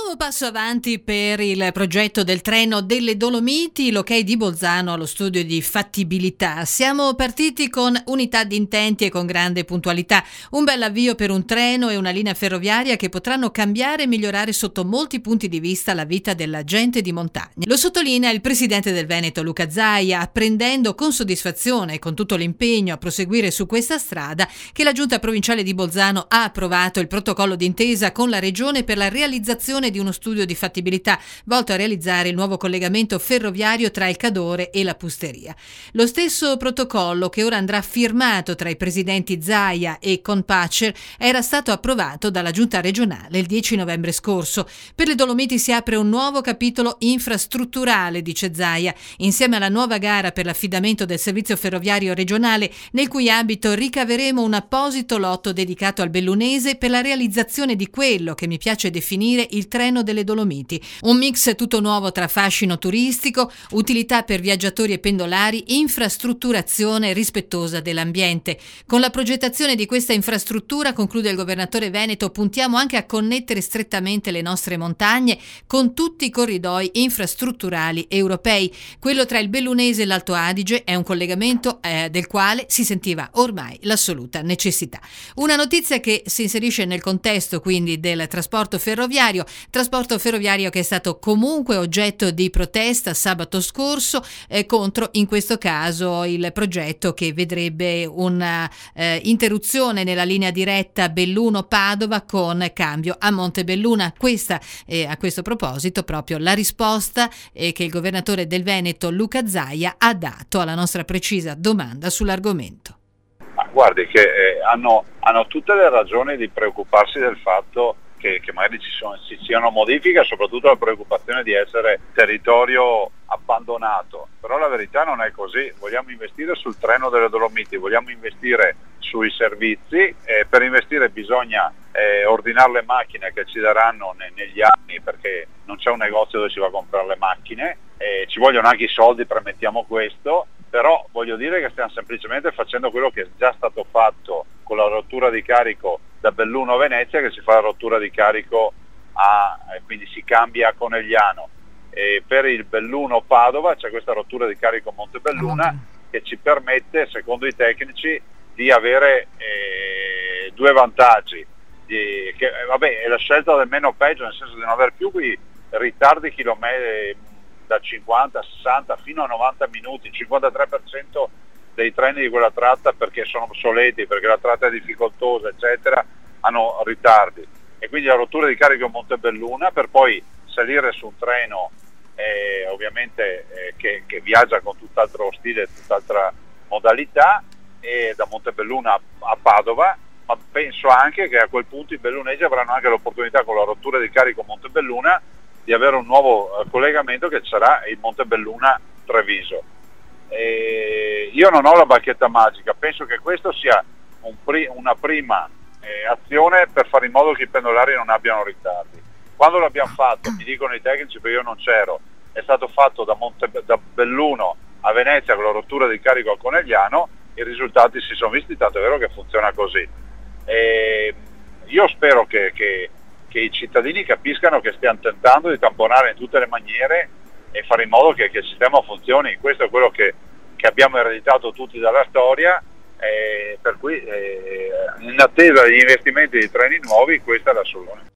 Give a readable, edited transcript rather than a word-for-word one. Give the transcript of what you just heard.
Nuovo passo avanti per il progetto del treno delle Dolomiti, l'ok di Bolzano allo studio di fattibilità. Siamo partiti con unità di intenti e con grande puntualità. Un bel avvio per un treno e una linea ferroviaria che potranno cambiare e migliorare sotto molti punti di vista la vita della gente di montagna. Lo sottolinea il presidente del Veneto Luca Zaia, apprendendo con soddisfazione e con tutto l'impegno a proseguire su questa strada che la Giunta provinciale di Bolzano ha approvato il protocollo d'intesa con la regione per la realizzazione di uno studio di fattibilità volto a realizzare il nuovo collegamento ferroviario tra il Cadore e la Pusteria. Lo stesso protocollo, che ora andrà firmato tra i presidenti Zaia e Conpacer, era stato approvato dalla Giunta regionale il 10 novembre scorso. Per le Dolomiti si apre un nuovo capitolo infrastrutturale, dice Zaia, insieme alla nuova gara per l'affidamento del servizio ferroviario regionale, nel cui ambito ricaveremo un apposito lotto dedicato al bellunese per la realizzazione di quello che mi piace definire il treno delle Dolomiti, un mix tutto nuovo tra fascino turistico, utilità per viaggiatori e pendolari, infrastrutturazione rispettosa dell'ambiente. Con la progettazione di questa infrastruttura, conclude il governatore veneto, puntiamo anche a connettere strettamente le nostre montagne con tutti i corridoi infrastrutturali europei. Quello tra il Bellunese e l'Alto Adige è un collegamento del quale si sentiva ormai l'assoluta necessità. Una notizia che si inserisce nel contesto quindi del trasporto ferroviario che è stato comunque oggetto di protesta sabato scorso contro, in questo caso, il progetto che vedrebbe una interruzione nella linea diretta Belluno-Padova con cambio a Montebelluna. Questa a questo proposito proprio la risposta che il governatore del Veneto Luca Zaia ha dato alla nostra precisa domanda sull'argomento. Guardi che hanno tutte le ragioni di preoccuparsi del fatto che magari ci siano modifiche, soprattutto la preoccupazione di essere territorio abbandonato, però la verità non è così. Vogliamo investire sul treno delle Dolomiti, vogliamo investire sui servizi, per investire bisogna ordinare le macchine che ci daranno negli anni, perché non c'è un negozio dove si va a comprare le macchine, ci vogliono anche i soldi, permettiamo questo, però voglio dire che stiamo semplicemente facendo quello che è già stato fatto con la rottura di carico da Belluno a Venezia, che si fa la rottura di carico quindi si cambia a Conegliano, e per il Belluno Padova c'è questa rottura di carico a Montebelluna che ci permette, secondo i tecnici, di avere due vantaggi, è la scelta del meno peggio, nel senso di non avere più quei ritardi chilometri da 50, 60 fino a 90 minuti, il 53% dei treni di quella tratta, perché sono obsoleti, perché la tratta è difficoltosa, eccetera, hanno ritardi, e quindi la rottura di carico a Montebelluna per poi salire su un treno ovviamente che viaggia con tutt'altro stile, tutt'altra modalità, e da Montebelluna a Padova, ma penso anche che a quel punto i bellunesi avranno anche l'opportunità, con la rottura di carico a Montebelluna, di avere un nuovo collegamento che sarà il Montebelluna-Treviso. Io non ho la bacchetta magica, penso che questo sia una prima azione per fare in modo che i pendolari non abbiano ritardi. Quando l'abbiamo fatto, mi dicono i tecnici, perché io non c'ero, è stato fatto da Belluno a Venezia con la rottura di carico a Conegliano, i risultati si sono visti, tanto è vero che funziona così. Io spero che i cittadini capiscano che stiamo tentando di tamponare in tutte le maniere e fare in modo che il sistema funzioni. Questo è quello che abbiamo ereditato tutti dalla storia, per cui in attesa degli investimenti di treni nuovi questa è la soluzione.